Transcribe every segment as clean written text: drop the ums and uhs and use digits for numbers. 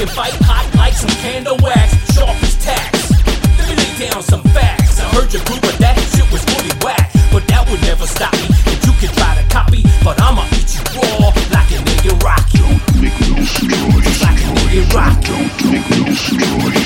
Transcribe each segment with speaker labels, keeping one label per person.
Speaker 1: can fight hot like some candle wax, sharp as tacks. Let me lay down some facts. I heard your group, but that shit was fully whack. But that would never stop me. And you can try to copy, but I'ma eat you raw like a nigga rock.
Speaker 2: Don't make no noise.
Speaker 1: Like a nigga rock.
Speaker 2: Don't make no noise.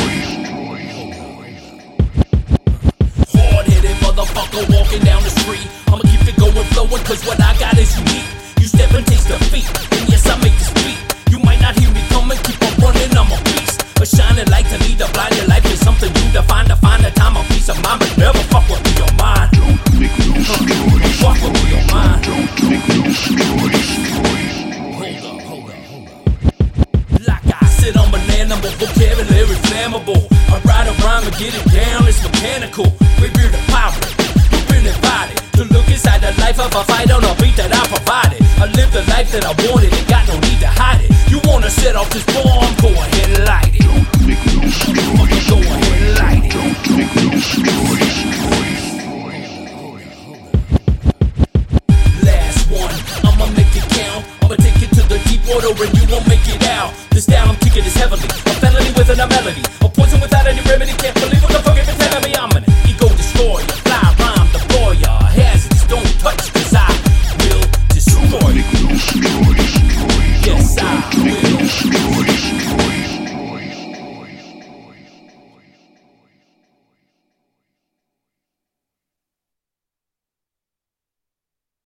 Speaker 1: Hard-headed motherfucker walking down the street. I'ma keep it going, flowing, cause what I got is unique. You step and taste the beat, and yes, I make this beat. You might not hear me coming, keep on running, I'm a beast. A shining light to lead a blind. Your life is something you define. To find a time, a peace of mind, but never fuck with your mind.
Speaker 2: Don't make no noise.
Speaker 1: Fuck with your mind.
Speaker 2: Don't make no noise.
Speaker 1: Hold up. Like I said, I'm an animal, vocabulary flammable. I ride a rhyme and get it down, it's mechanical. Revere the pirate, you've been invited to look inside the life of a fight on a beat that I provided. I live the life that I wanted, ain't got no need to hide it. You wanna set off this bomb?